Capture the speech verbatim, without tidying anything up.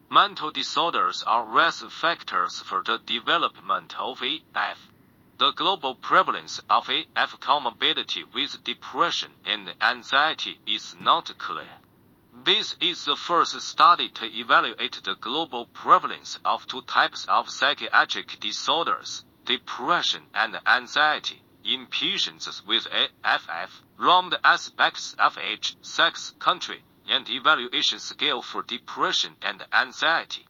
Mental disorders are risk factors for the development of A F. The global prevalence of A F comorbidity with depression and anxiety is not clear. This is the first study to evaluate the global prevalence of two types of psychiatric disorders, depression and anxiety, in patients with A F F, from the aspects of age, sex, country, and evaluation scale for depression and anxiety.